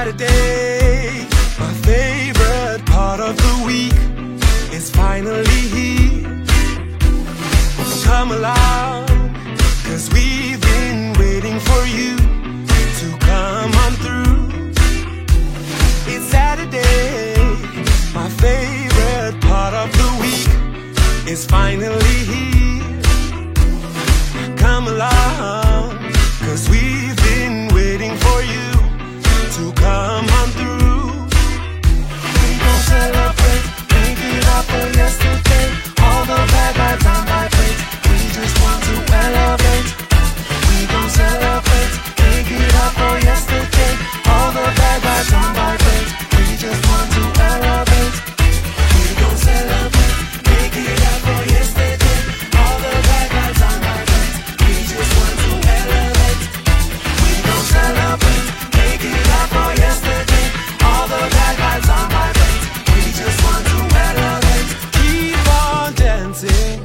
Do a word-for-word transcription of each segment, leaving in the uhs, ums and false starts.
Saturday, my favorite part of the week is finally here. Come along, cause we've been waiting for you to come on through. It's Saturday, my favorite part of the week is finally here. Come along, cause we've been waiting for you to come on through. We gon' celebrate, make it up for yesterday. All the bad vibes on my plate, we just want to elevate. We gon' celebrate, make it up for yesterday. All the bad vibes on my plate, we just want to elevate. We gon' celebrate, make it up for yesterday. All the bad vibes on my plate, we just want to elevate. We gon' celebrate, make it up for yesterday. All the bad vibes on my plate, we just want to elevate. Keep on dancing.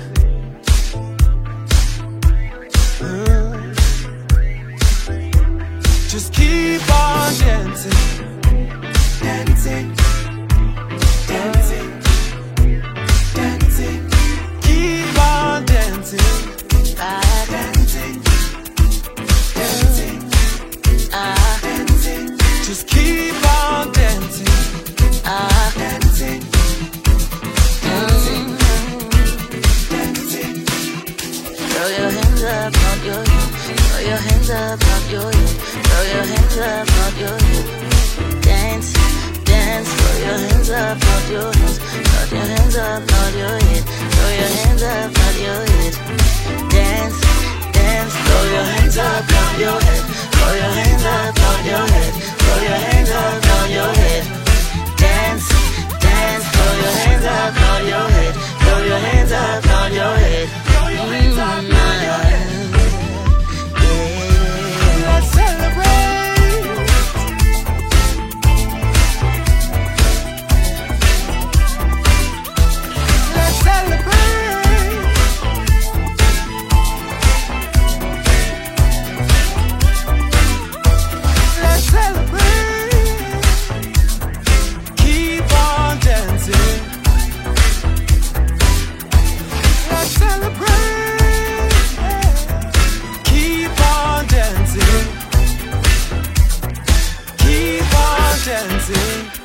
Uh, just keep on dancing. Dancing. Dancing. Dancing. Keep on dancing. Ah, dancing. Dancing. Ah, dancing. Just keep on dancing. Ah, dancing. Dancing. Dancing. Throw your hands up, pump your head. Throw your hands up, pump your head. Throw your hands up, pump your head. Dance, dance. Throw your hands up, pump your hands. Throw your hands up, pump your head. Throw your hands up, pump your head. Dance, dance. Throw your hands up, pump your head. Throw your hands up, pump your head. Throw your hands up, pump your head. Dance, dance. Throw your hands up, pump your head. Throw your hands up, pump your head. Mm-hmm. Let's celebrate. Let's celebrate. Let's celebrate. Keep on dancing. Let's celebrate. Keep on dancing. Keep on dancing.